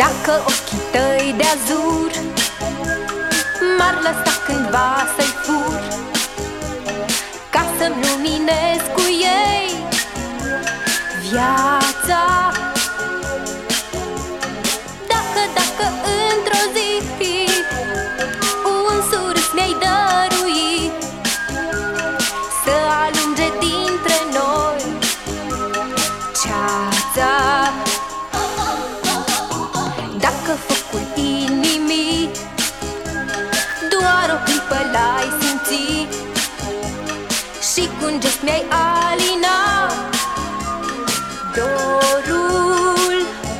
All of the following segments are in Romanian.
Dacă ochii tăi de azur m-ar lăsa cândva să-i fur, ca să-mi luminez cu ei viața. Dacă într-o zi un surâs mi-ai dăruit, să alunge dintre noi ceața. Dacă focul inimii doar o clipă l-ai simțit și cu un gest mi-ai alinat dorul,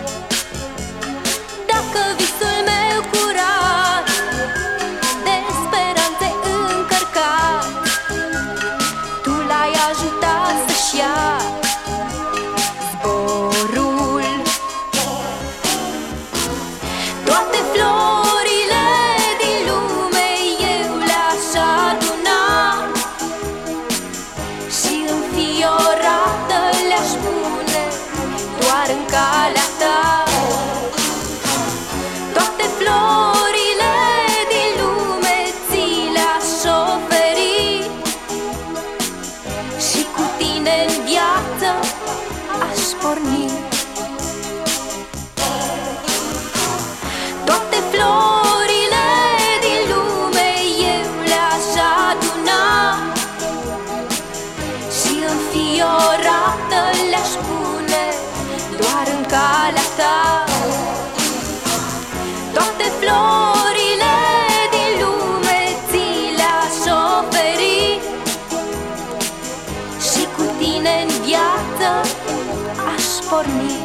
dacă visul meu curat de speranțe încărcat tu l-ai ajutat să-și ia zborul. Toate florile din lume eu le-aș aduna și înfiorată le-aș pune doar în calea ta. Toate florile din lume ți le-aș oferi și cu tine în viață aș porni. Toate florile din lume eu le-aș aduna și înfiorată le-aș pune doar în calea ta. Toate florile din lume ți le-aș oferi și cu tine în viață aș porni.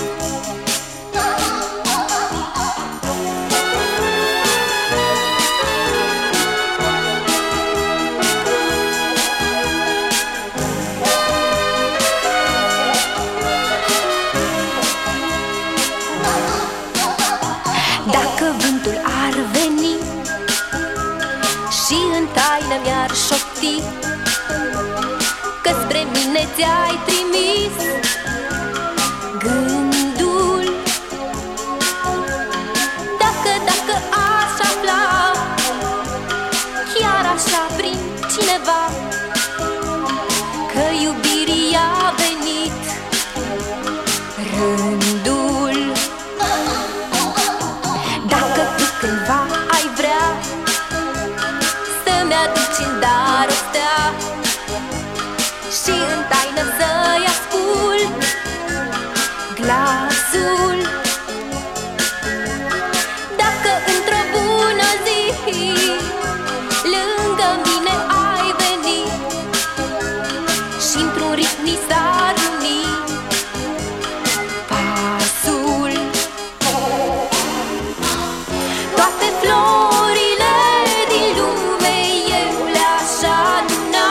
Dacă vântul ar veni și în taină mi-ar șopti că spre mine ți-ai trimis gândul, dacă aș afla chiar așa prin cineva că iubirii a venit rândul, dacă tu cândva ai vrea să-mi aduci în dar o stea și în taină să-i ascult glasul, dacă într-o bună zi lângă mine ai venit și într-un ritm ni s-ar uni pasul. Toate florile din lume eu le-aș aduna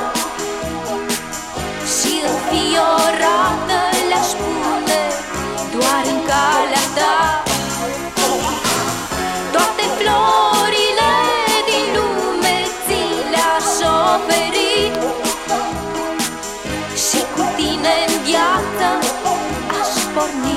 și înfiorată le-aș pune doar în calea ta. Toate florile din lume ți le-aș oferi și cu tine în viață aș porni.